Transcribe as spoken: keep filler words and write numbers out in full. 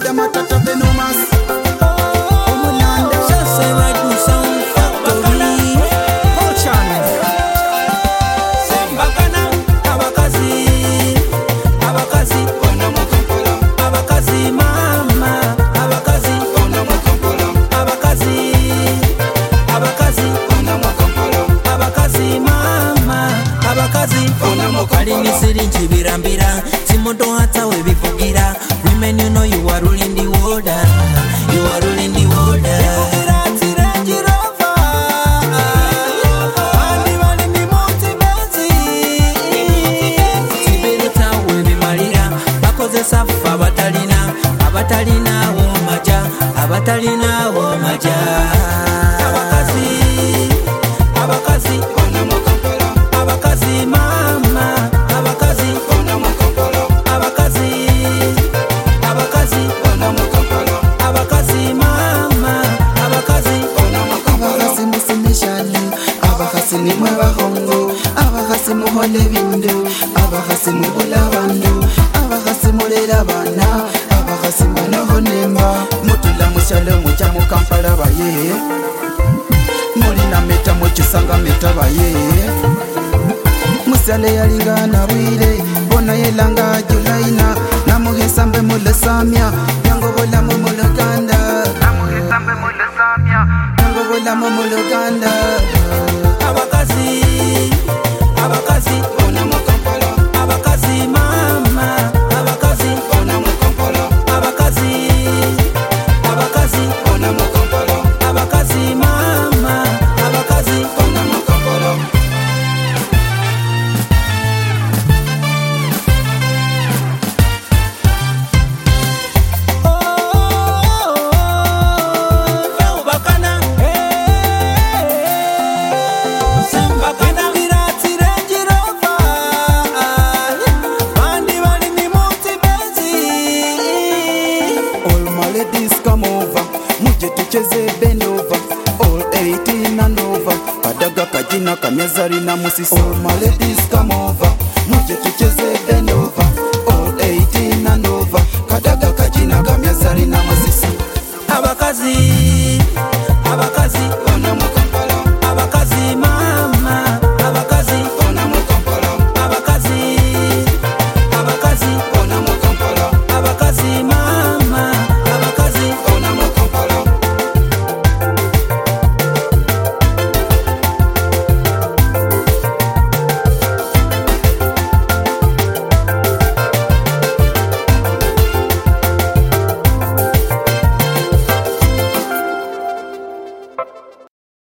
Buda matata benomas. Kalini sirinji birambira Simoto hata we bifugira Women you know you are ruling the world. You are ruling the world. Sibirita we bimalira Bakoze safa abatalina Abatalina wo maja Abatalina wo maja Abakazi Abakazi Abakazi mama Abakazi Abakazi Abakazi Abakazi mama Abakazi Abakasi musimishali Abakasi ni mwabahongo Abakasi muhole bindu Abakasi mubula bandu Abakasi mulera bana Abakasi manoho nemba Mutula mushale mucha mukampala baye Mulina meta muchisanga meta baye Musale yalingana bwire Bona yelanga julaina Namuhesambe mule samya Yango bola mu muluganda Namuhesambe mule samya Yango bola mu muluganda Abakazi Abakazi Abakazi mama Abakazi Abakazi Abakazi Abakazi mama Abakazi Ladies come over, muje tucheze bend over. All eighteen and over, Padaga kajina kamyazari na musisi. All my ladies come over, muje tucheze bend over.